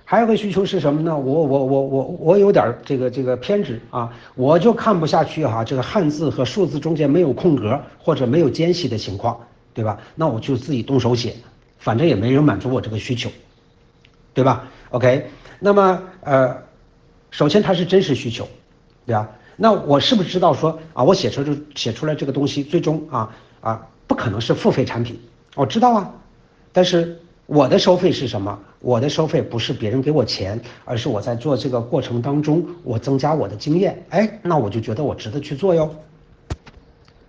还有个需求是什么呢？我有点这个偏执啊，我就看不下去哈，这个汉字和数字中间没有空格或者没有间隙的情况，对吧？那我就自己动手写，反正也没人满足我这个需求，对吧 ？OK，那么首先它是真实需求，对吧？那我是不是知道说啊，我写出来这个东西，最终不可能是付费产品，我知道啊，但是我的收费是什么？我的收费不是别人给我钱，而是我在做这个过程当中，我增加我的经验，哎，那我就觉得我值得去做哟。